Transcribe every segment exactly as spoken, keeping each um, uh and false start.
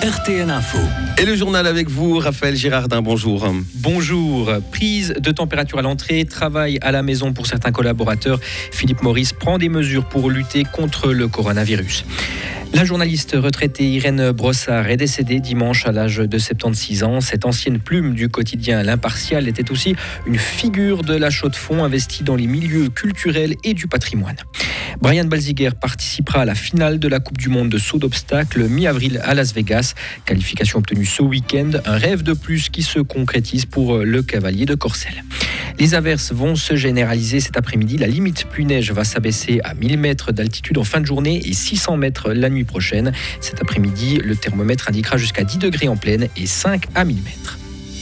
R T N Info. Et le journal avec vous, Raphaël Girardin, bonjour. Bonjour. Prise de température à l'entrée, travail à la maison pour certains collaborateurs. Philippe Maurice prend des mesures pour lutter contre le coronavirus. La journaliste retraitée Irène Brossard est décédée dimanche à l'âge de soixante-seize ans. Cette ancienne plume du quotidien L'Impartial était aussi une figure de la Chaux-de-Fonds investie dans les milieux culturels et du patrimoine. Brian Balziger participera à la finale de la Coupe du Monde de saut d'obstacles mi-avril à Las Vegas. Qualification obtenue ce week-end, un rêve de plus qui se concrétise pour le cavalier de Corcelles. Les averses vont se généraliser cet après-midi. La limite pluie-neige va s'abaisser à mille mètres d'altitude en fin de journée et six cents mètres la nuit prochaine. Cet après-midi, le thermomètre indiquera jusqu'à dix degrés en plaine et cinq à mille mètres.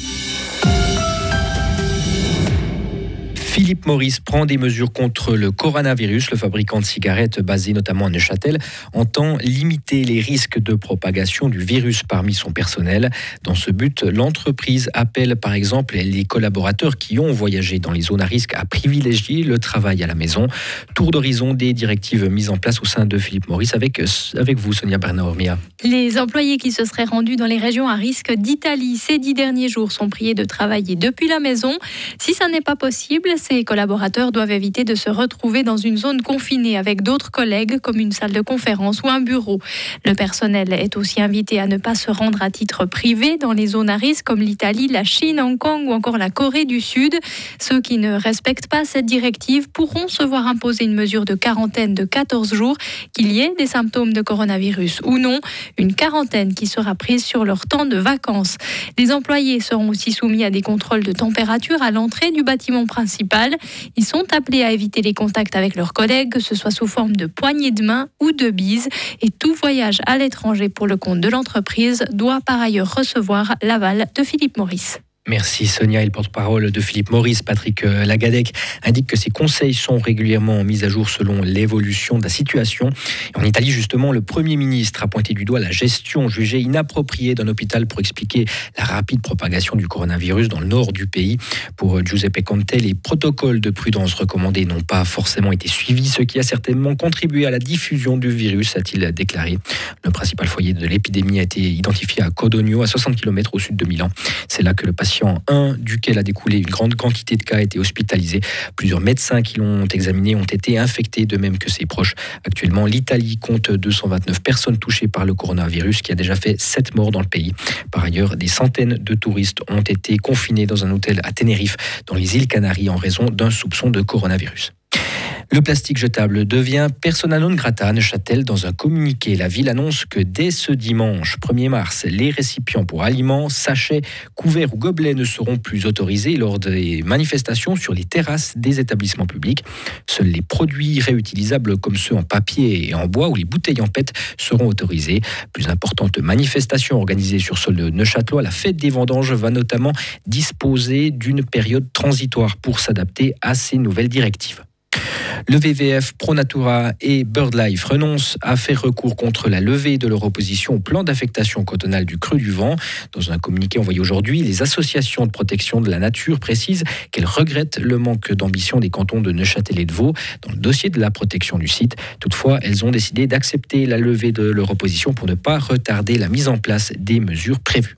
Philippe Maurice prend des mesures contre le coronavirus. Le fabricant de cigarettes, basé notamment à Neuchâtel, entend limiter les risques de propagation du virus parmi son personnel. Dans ce but, l'entreprise appelle par exemple les collaborateurs qui ont voyagé dans les zones à risque à privilégier le travail à la maison. Tour d'horizon des directives mises en place au sein de Philippe Maurice avec, avec vous, Sonia Bernard-Ormia. Les employés qui se seraient rendus dans les régions à risque d'Italie ces dix derniers jours sont priés de travailler depuis la maison. Si ça n'est pas possible, ces collaborateurs doivent éviter de se retrouver dans une zone confinée avec d'autres collègues, comme une salle de conférence ou un bureau. Le personnel est aussi invité à ne pas se rendre à titre privé dans les zones à risque comme l'Italie, la Chine, Hong Kong ou encore la Corée du Sud. Ceux qui ne respectent pas cette directive pourront se voir imposer une mesure de quarantaine de quatorze jours, qu'il y ait des symptômes de coronavirus ou non. Une quarantaine qui sera prise sur leur temps de vacances. Les employés seront aussi soumis à des contrôles de température à l'entrée du bâtiment principal. Ils sont appelés à éviter les contacts avec leurs collègues, que ce soit sous forme de poignées de main ou de bises. Et tout voyage à l'étranger pour le compte de l'entreprise doit par ailleurs recevoir l'aval de Philippe Maurice. Merci Sonia. Et le porte-parole de Philippe Maurice, Patrick Lagadec, indique que ces conseils sont régulièrement mis à jour selon l'évolution de la situation. En Italie, justement, le Premier ministre a pointé du doigt la gestion jugée inappropriée d'un hôpital pour expliquer la rapide propagation du coronavirus dans le nord du pays. Pour Giuseppe Conte, les protocoles de prudence recommandés n'ont pas forcément été suivis, ce qui a certainement contribué à la diffusion du virus, a-t-il déclaré. Le principal foyer de l'épidémie a été identifié à Codogno, à soixante kilomètres au sud de Milan. C'est là que le patient un duquel a découlé une grande quantité de cas a été hospitalisé. Plusieurs médecins qui l'ont examiné ont été infectés, de même que ses proches. Actuellement, l'Italie compte deux cent vingt-neuf personnes touchées par le coronavirus, qui a déjà fait sept morts dans le pays. Par ailleurs, des centaines de touristes ont été confinés dans un hôtel à Tenerife, dans les îles Canaries, en raison d'un soupçon de coronavirus. Le plastique jetable devient persona non grata à Neuchâtel. Dans un communiqué, la ville annonce que dès ce dimanche premier mars, les récipients pour aliments, sachets, couverts ou gobelets ne seront plus autorisés lors des manifestations sur les terrasses des établissements publics. Seuls les produits réutilisables comme ceux en papier et en bois ou les bouteilles en P E T seront autorisés. Plus importante manifestation organisée sur sol de Neuchâtelois, la fête des vendanges va notamment disposer d'une période transitoire pour s'adapter à ces nouvelles directives. Le W W F, ProNatura et BirdLife renoncent à faire recours contre la levée de leur opposition au plan d'affectation cantonale du Creux du Vent. Dans un communiqué envoyé aujourd'hui, les associations de protection de la nature précisent qu'elles regrettent le manque d'ambition des cantons de Neuchâtel et de Vaud dans le dossier de la protection du site. Toutefois, elles ont décidé d'accepter la levée de leur opposition pour ne pas retarder la mise en place des mesures prévues.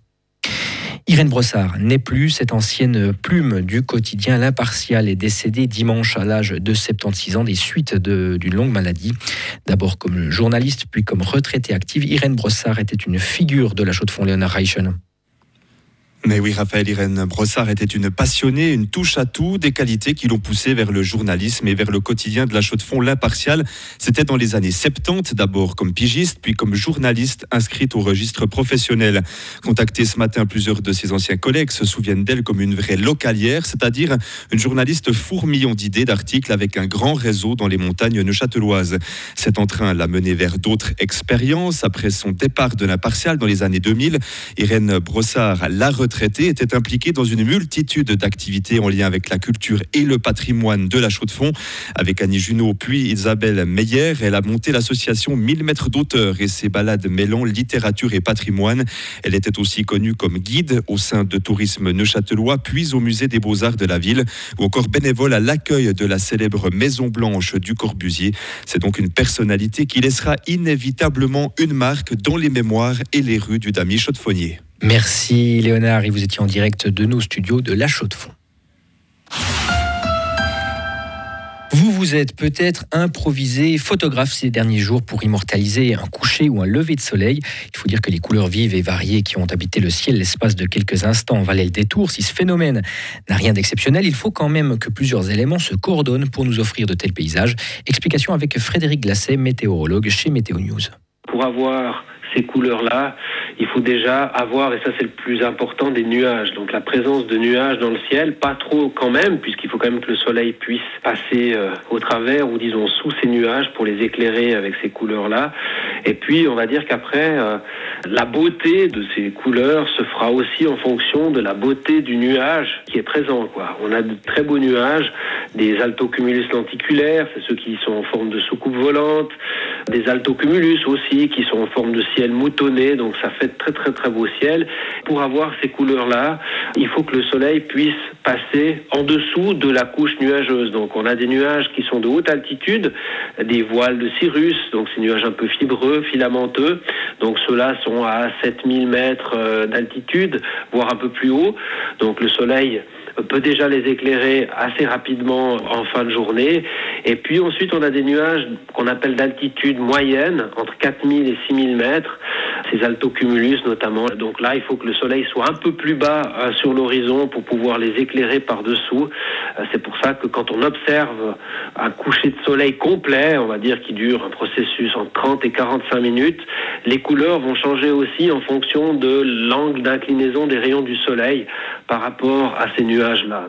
Irène Brossard n'est plus. Cette ancienne plume du quotidien L'Impartial est décédée dimanche à l'âge de soixante-seize ans des suites de, d'une longue maladie. D'abord comme journaliste, puis comme retraitée active, Irène Brossard était une figure de la Chaux-de-Fonds Léonard Reichen. Mais oui, Raphaël, Irène Brossard était une passionnée, une touche à tout, des qualités qui l'ont poussée vers le journalisme et vers le quotidien de la Chaux-de-Fonds, L'Impartial. C'était dans les années soixante-dix, d'abord comme pigiste, puis comme journaliste inscrite au registre professionnel. Contactée ce matin, plusieurs de ses anciens collègues se souviennent d'elle comme une vraie localière, c'est-à-dire une journaliste fourmillant d'idées, d'articles avec un grand réseau dans les montagnes neuchâteloises. Cet entrain l'a menée vers d'autres expériences. Après son départ de L'Impartial dans les années deux mille, Irène Brossard l'a retraitée retraités étaient impliqués dans une multitude d'activités en lien avec la culture et le patrimoine de la Chaux-de-Fonds. Avec Annie Junot puis Isabelle Meyer, elle a monté l'association mille mètres d'auteur et ses balades mêlant littérature et patrimoine. Elle était aussi connue comme guide au sein de Tourisme Neuchâtelois, puis au musée des Beaux-Arts de la ville, ou encore bénévole à l'accueil de la célèbre Maison Blanche du Corbusier. C'est donc une personnalité qui laissera inévitablement une marque dans les mémoires et les rues du Damier chaux-de-fonnier. Merci Léonard, et vous étiez en direct de nos studios de la Chaux-de-Fonds. Vous vous êtes peut-être improvisé photographe ces derniers jours pour immortaliser un coucher ou un lever de soleil. Il faut dire que les couleurs vives et variées qui ont habité le ciel l'espace de quelques instants valaient le détour. Si ce phénomène n'a rien d'exceptionnel, il faut quand même que plusieurs éléments se coordonnent pour nous offrir de tels paysages. Explication avec Frédéric Glasset, météorologue chez Météo News. Pour avoir ces couleurs-là, il faut déjà avoir, et ça c'est le plus important, des nuages. Donc la présence de nuages dans le ciel, pas trop quand même, puisqu'il faut quand même que le soleil puisse passer euh, au travers, ou disons sous ces nuages, pour les éclairer avec ces couleurs-là. Et puis on va dire qu'après, euh, la beauté de ces couleurs se fera aussi en fonction de la beauté du nuage qui est présent, quoi. On a de très beaux nuages, des altocumulus lenticulaires, c'est ceux qui sont en forme de soucoupe volante, des altocumulus aussi qui sont en forme de ciel moutonné, donc ça fait très très très beau ciel. Pour avoir ces couleurs-là, il faut que le soleil puisse passer en dessous de la couche nuageuse. Donc on a des nuages qui sont de haute altitude, des voiles de cirrus, donc ces nuages un peu fibreux, filamenteux. Donc ceux-là sont à sept mille mètres d'altitude, voire un peu plus haut. Donc le soleil peut déjà les éclairer assez rapidement en fin de journée. Et puis ensuite, on a des nuages qu'on appelle d'altitude moyenne, entre quatre mille et six mille mètres, ces altocumulus notamment. Donc là, il faut que le soleil soit un peu plus bas euh, sur l'horizon pour pouvoir les éclairer par-dessous. Euh, c'est pour ça que quand on observe un coucher de soleil complet, on va dire qui dure un processus entre trente et quarante-cinq minutes, les couleurs vont changer aussi en fonction de l'angle d'inclinaison des rayons du soleil par rapport à ces nuages-là.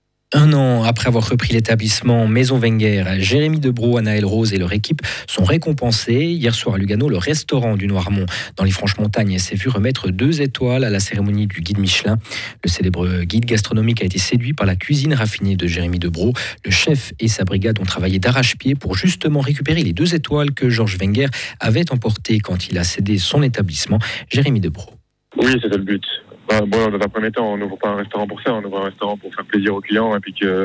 Un an après avoir repris l'établissement Maison Wenger, Jérémy Debro, Anaël Rose et leur équipe sont récompensés. Hier soir à Lugano, le restaurant du Noirmont dans les Franches-Montagnes s'est vu remettre deux étoiles à la cérémonie du guide Michelin. Le célèbre guide gastronomique a été séduit par la cuisine raffinée de Jérémy Debro. Le chef et sa brigade ont travaillé d'arrache-pied pour justement récupérer les deux étoiles que Georges Wenger avait emportées quand il a cédé son établissement. Jérémy Debro. Oui, c'était le but. Bon, dans un premier temps, on n'ouvre pas un restaurant pour ça, on ouvre un restaurant pour faire plaisir aux clients et puis que,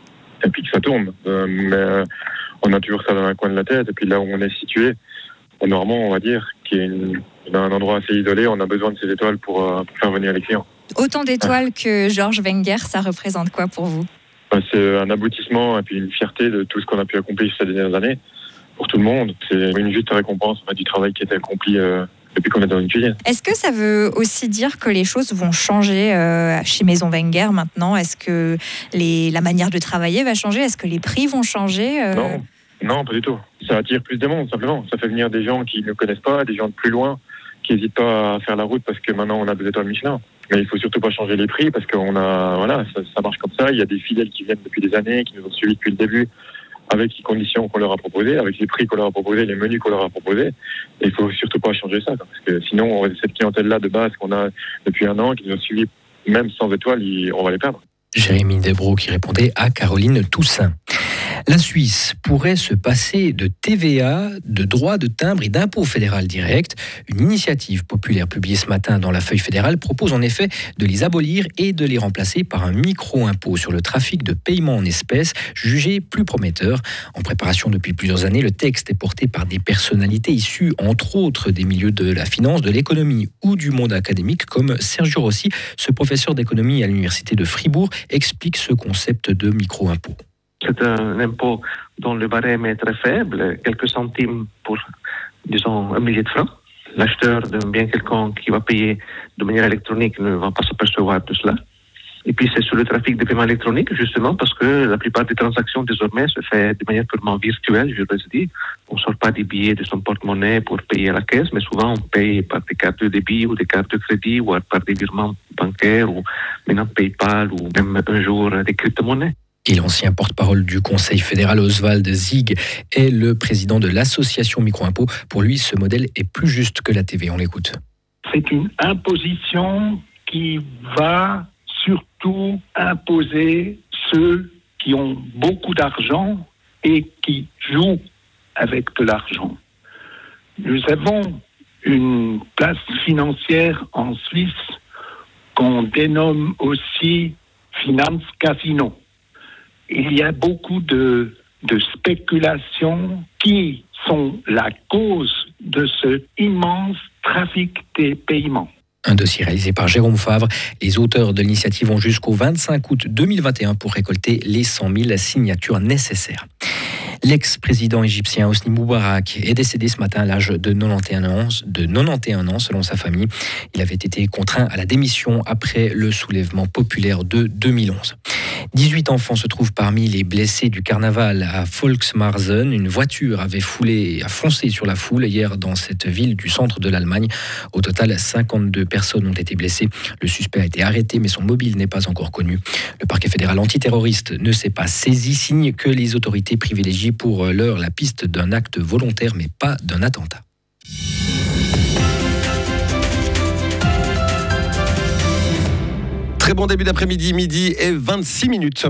et puis que ça tourne. Euh, mais euh, on a toujours ça dans un coin de la tête. Et puis là où on est situé, au Normand, on va dire, qui est une, un endroit assez isolé, on a besoin de ces étoiles pour, euh, pour faire venir les clients. Autant d'étoiles ouais. que Georges Wenger, ça représente quoi pour vous ? C'est un aboutissement et puis une fierté de tout ce qu'on a pu accomplir ces dernières années. Pour tout le monde, c'est une juste récompense du travail qui a été accompli euh, depuis qu'on est dans une cuisine. Est-ce que ça veut aussi dire que les choses vont changer euh, chez Maison Wenger maintenant ? Est-ce que les, la manière de travailler va changer ? Est-ce que les prix vont changer euh... Non, non, pas du tout. Ça attire plus de monde, simplement. Ça fait venir des gens qui ne connaissent pas, des gens de plus loin, qui n'hésitent pas à faire la route parce que maintenant on a deux étoiles Michelin. Mais il faut surtout pas changer les prix parce qu'on a, voilà, ça, ça marche comme ça. Il y a des fidèles qui viennent depuis des années, qui nous ont suivis depuis le début, avec les conditions qu'on leur a proposées, avec les prix qu'on leur a proposés, les menus qu'on leur a proposés. Et il faut surtout pas changer ça, parce que sinon, cette clientèle-là de base qu'on a depuis un an, qui nous a suivis même sans étoiles, on va les perdre. Jérémy Debro qui répondait à Caroline Toussaint. La Suisse pourrait se passer de T V A, de droits de timbre et d'impôt fédéral direct. Une initiative populaire publiée ce matin dans la feuille fédérale propose en effet de les abolir et de les remplacer par un micro-impôt sur le trafic de paiement en espèces, jugé plus prometteur. En préparation depuis plusieurs années, le texte est porté par des personnalités issues entre autres des milieux de la finance, de l'économie ou du monde académique comme Sergio Rossi. Ce professeur d'économie à l'université de Fribourg explique ce concept de micro-impôt. C'est un impôt dont le barème est très faible, quelques centimes pour, disons, un millier de francs. L'acheteur d'un bien quelconque qui va payer de manière électronique ne va pas s'apercevoir de cela. Et puis c'est sur le trafic de paiement électronique, justement, parce que la plupart des transactions désormais se fait de manière purement virtuelle, je le dis. On ne sort pas des billets de son porte-monnaie pour payer à la caisse, mais souvent on paye par des cartes de débit ou des cartes de crédit ou par des virements bancaires ou maintenant PayPal ou même un jour des crypto-monnaies. Et l'ancien porte-parole du Conseil fédéral Oswald Zig est le président de l'association Micro-Impôt. Pour lui, ce modèle est plus juste que la T V. On l'écoute. C'est une imposition qui va surtout imposer ceux qui ont beaucoup d'argent et qui jouent avec de l'argent. Nous avons une place financière en Suisse qu'on dénomme aussi Finance Casino. Il y a beaucoup de, de spéculations qui sont la cause de ce immense trafic des paiements. Un dossier réalisé par Jérôme Favre. Les auteurs de l'initiative ont jusqu'au vingt-cinq août deux mille vingt et un pour récolter les cent mille signatures nécessaires. L'ex-président égyptien Hosni Moubarak est décédé ce matin à l'âge de quatre-vingt-onze ans, de quatre-vingt-onze ans selon sa famille. Il avait été contraint à la démission après le soulèvement populaire de deux mille onze. dix-huit enfants se trouvent parmi les blessés du carnaval à Volksmarsen. Une voiture avait foulé, a foncé sur la foule hier dans cette ville du centre de l'Allemagne. Au total, cinquante-deux personnes ont été blessées. Le suspect a été arrêté, mais son mobile n'est pas encore connu. Le parquet fédéral antiterroriste ne s'est pas saisi, signe que les autorités privilégient pour l'heure la piste d'un acte volontaire, mais pas d'un attentat. Très bon début d'après-midi, midi et vingt-six minutes.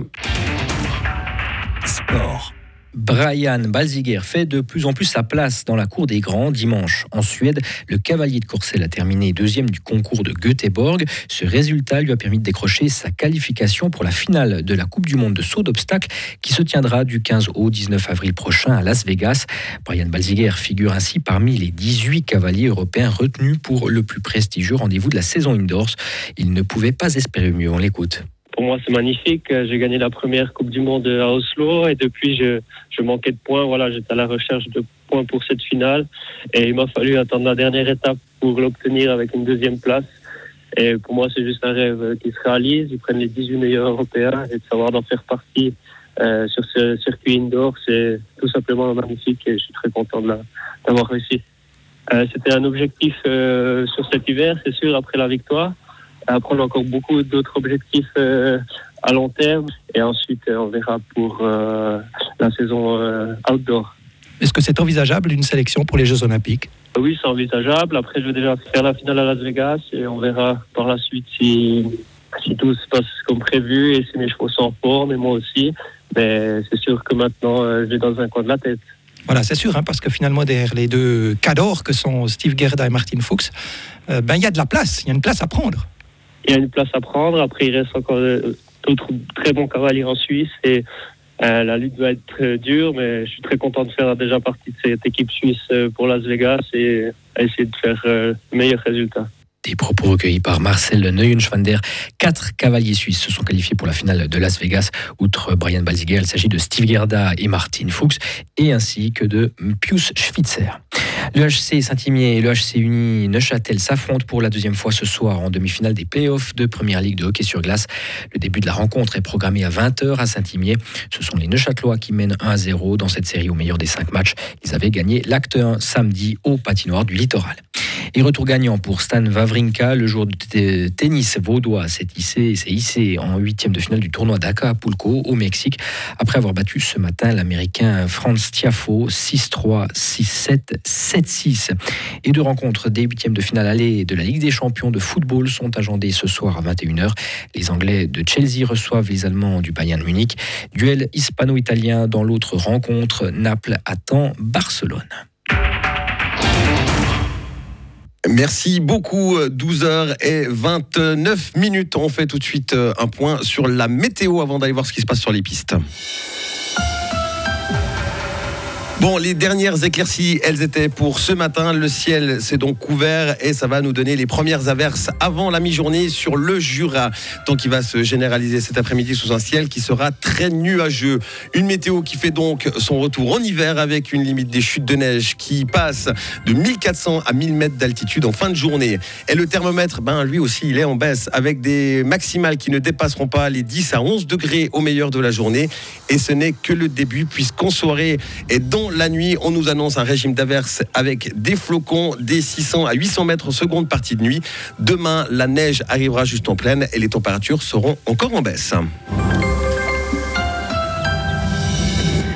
Sport. Brian Balziger fait de plus en plus sa place dans la cour des grands. Dimanche, en Suède, le cavalier de Courcelles a terminé deuxième du concours de Göteborg. Ce résultat lui a permis de décrocher sa qualification pour la finale de la Coupe du Monde de saut d'obstacles qui se tiendra du quinze au dix-neuf avril prochain à Las Vegas. Brian Balziger figure ainsi parmi les dix-huit cavaliers européens retenus pour le plus prestigieux rendez-vous de la saison indoors. Il ne pouvait pas espérer mieux. On l'écoute. Pour moi, c'est magnifique. J'ai gagné la première Coupe du Monde à Oslo et depuis, je, je manquais de points. Voilà, j'étais à la recherche de points pour cette finale et il m'a fallu attendre la dernière étape pour l'obtenir avec une deuxième place. Et pour moi, c'est juste un rêve qui se réalise. Ils prennent les dix-huit meilleurs Européens et de savoir d'en faire partie euh, sur ce circuit indoor, c'est tout simplement magnifique et je suis très content de la, d'avoir réussi. Euh, c'était un objectif euh, sur cet hiver, c'est sûr, après la victoire. Après, on a encore beaucoup d'autres objectifs euh, à long terme. Et ensuite, on verra pour euh, la saison euh, outdoor. Est-ce que c'est envisageable, une sélection pour les Jeux Olympiques ? Oui, c'est envisageable. Après, je vais déjà faire la finale à Las Vegas. Et on verra par la suite si, si tout se passe comme prévu et si mes chevaux sont en forme, et moi aussi. Mais c'est sûr que maintenant, euh, je vais dans un coin de la tête. Voilà, c'est sûr, hein, parce que finalement, derrière les deux cadors que sont Steve Gerda et Martin Fuchs, euh, ben, il y a de la place, il y a une place à prendre. Il y a une place à prendre. Après, il reste encore d'autres très bons cavaliers en Suisse. Et euh, la lutte va être dure, mais je suis très content de faire déjà partie de cette équipe suisse pour Las Vegas et essayer de faire euh, le meilleur résultat. Des propos recueillis par Marcel Neuenschwander. Quatre cavaliers suisses se sont qualifiés pour la finale de Las Vegas. Outre Brian Balziger, il s'agit de Steve Gerda et Martin Fuchs, et ainsi que de Pius Schwitzer. Le H C Saint-Imier et le H C Uni Neuchâtel s'affrontent pour la deuxième fois ce soir en demi-finale des play-offs de Première Ligue de hockey sur glace. Le début de la rencontre est programmé à vingt heures à Saint-Imier. Ce sont les Neuchâtelois qui mènent un à zéro dans cette série au meilleur des cinq matchs. Ils avaient gagné l'acte un samedi au patinoire du Littoral. Et retour gagnant pour Stan Wawrinka, le joueur de t- tennis vaudois s'est hissé, s'est hissé en huitième de finale du tournoi d'Acapulco au Mexique après avoir battu ce matin l'américain Franz Tiafoe six trois, six sept, sept six. Et deux rencontres des huitièmes de finale aller de la Ligue des champions de football sont agendées ce soir à vingt et une heures. Les Anglais de Chelsea reçoivent les Allemands du Bayern Munich. Duel hispano-italien dans l'autre rencontre, Naples attend Barcelone. Merci beaucoup, douze heures vingt-neuf minutes. On fait tout de suite un point sur la météo avant d'aller voir ce qui se passe sur les pistes. Bon, les dernières éclaircies, elles étaient pour ce matin. Le ciel s'est donc couvert et ça va nous donner les premières averses avant la mi-journée sur le Jura. Temps qui va se généraliser cet après-midi sous un ciel qui sera très nuageux. Une météo qui fait donc son retour en hiver avec une limite des chutes de neige qui passe de mille quatre cents à mille mètres d'altitude en fin de journée. Et le thermomètre, ben, lui aussi, il est en baisse avec des maximales qui ne dépasseront pas les dix à onze degrés au meilleur de la journée. Et ce n'est que le début puisqu'en soirée et dans la nuit, on nous annonce un régime d'averses avec des flocons des six cents à huit cents mètres seconde partie de nuit. Demain, la neige arrivera juste en pleine et les températures seront encore en baisse.